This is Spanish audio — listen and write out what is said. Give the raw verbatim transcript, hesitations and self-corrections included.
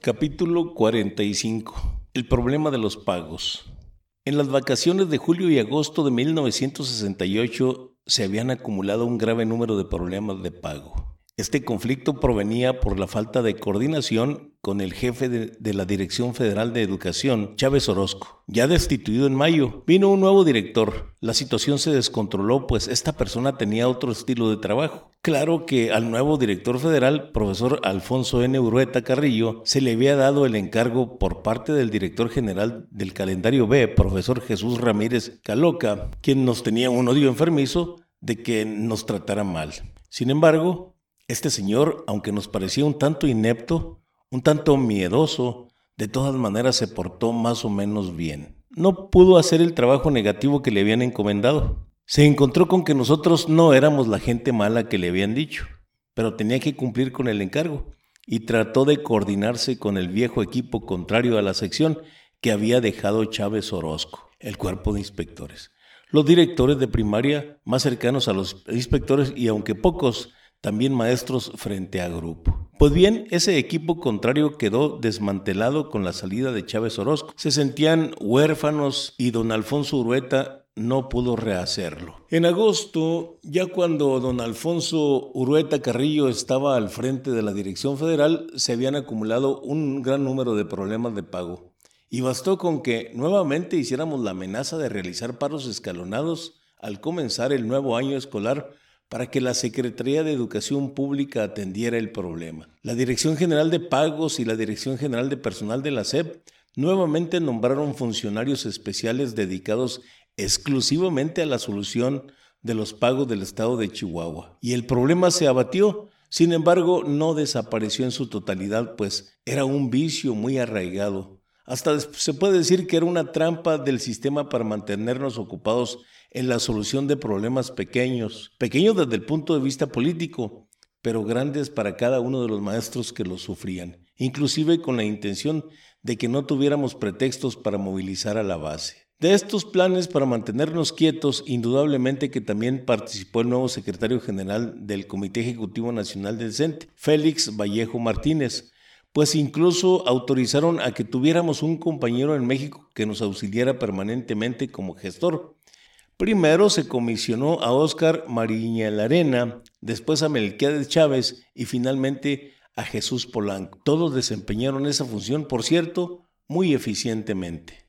Capítulo cuarenta y cinco. El problema de los pagos. En las vacaciones de julio y agosto de mil novecientos sesenta y ocho se habían acumulado un grave número de problemas de pago. Este conflicto provenía por la falta de coordinación con el jefe de, de la Dirección Federal de Educación, Chávez Orozco. Ya destituido en mayo, vino un nuevo director. La situación se descontroló, pues esta persona tenía otro estilo de trabajo. Claro que al nuevo director federal, profesor Alfonso N. Urueta Carrillo, se le había dado el encargo por parte del director general del calendario B, profesor Jesús Ramírez Caloca, quien nos tenía un odio enfermizo de que nos tratara mal. Sin embargo, este señor, aunque nos parecía un tanto inepto, un tanto miedoso, de todas maneras se portó más o menos bien. No pudo hacer el trabajo negativo que le habían encomendado. Se encontró con que nosotros no éramos la gente mala que le habían dicho, pero tenía que cumplir con el encargo y trató de coordinarse con el viejo equipo contrario a la sección que había dejado Chávez Orozco, el cuerpo de inspectores. Los directores de primaria más cercanos a los inspectores y aunque pocos, también maestros frente a grupo. Pues bien, ese equipo contrario quedó desmantelado con la salida de Chávez Orozco. Se sentían huérfanos y don Alfonso Urueta no pudo rehacerlo. En agosto, ya cuando don Alfonso Urueta Carrillo estaba al frente de la Dirección Federal, se habían acumulado un gran número de problemas de pago. Y bastó con que nuevamente hiciéramos la amenaza de realizar paros escalonados al comenzar el nuevo año escolar para que la Secretaría de Educación Pública atendiera el problema. La Dirección General de Pagos y la Dirección General de Personal de la S E P nuevamente nombraron funcionarios especiales dedicados exclusivamente a la solución de los pagos del estado de Chihuahua. Y el problema se abatió, sin embargo, no desapareció en su totalidad, pues era un vicio muy arraigado. Hasta se puede decir que era una trampa del sistema para mantenernos ocupados en la solución de problemas pequeños, pequeños desde el punto de vista político, pero grandes para cada uno de los maestros que los sufrían, inclusive con la intención de que no tuviéramos pretextos para movilizar a la base. De estos planes para mantenernos quietos, indudablemente que también participó el nuevo secretario general del Comité Ejecutivo Nacional del C E N T E, Félix Vallejo Martínez, pues incluso autorizaron a que tuviéramos un compañero en México que nos auxiliara permanentemente como gestor. Primero se comisionó a Óscar Mariñalarena, después a Melquiades Chávez y finalmente a Jesús Polanco. Todos desempeñaron esa función, por cierto, muy eficientemente.